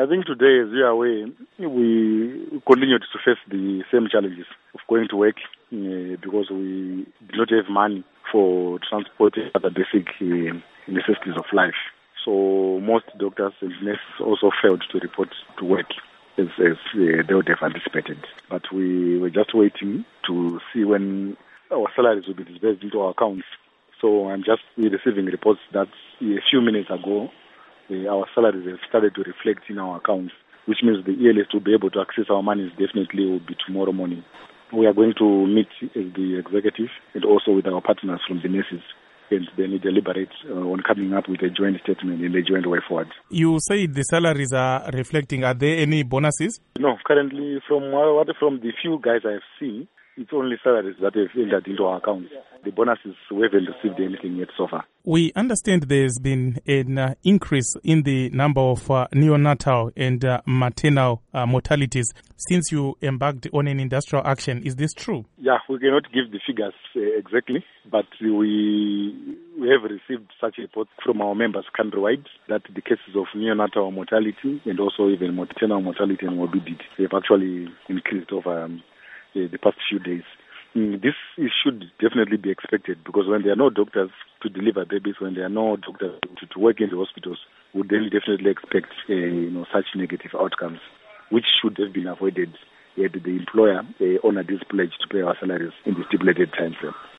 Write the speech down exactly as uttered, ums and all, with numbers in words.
I think today, as you are aware, we continued to face the same challenges of going to work uh, because we did not have money for transporting other basic uh, necessities of life. So most doctors and nurses also failed to report to work as, as uh, they would have anticipated. But we were just waiting to see when our salaries will be disbursed into our accounts. So I'm just receiving reports that a few minutes ago, uh, our salaries have started to reflect in our accounts, which means the earliest we'll be able to access our monies definitely will be tomorrow morning. We are going to meet as the executive and also with our partners from the nurses, and then deliberate uh, on coming up with a joint statement and a joint way forward. You say the salaries are reflecting. Are there any bonuses? No, currently from what from the few guys I have seen, it's only salaries that have entered into our accounts. The bonuses, we haven't received anything yet so far. We understand there's been an uh, increase in the number of uh, neonatal and uh, maternal uh, mortalities since you embarked on an industrial action. Is this true? Yeah, we cannot give the figures uh, exactly, but we we have received such reports from our members countrywide that the cases of neonatal mortality and also even maternal mortality and morbidity have actually increased over um, the, the past few days. Mm, this should definitely be expected because when there are no doctors to deliver babies, when there are no doctors to, to work in the hospitals, we would then definitely expect uh, you know, such negative outcomes, which should have been avoided had the employer uh, honored this pledge to pay our salaries in the stipulated time frame.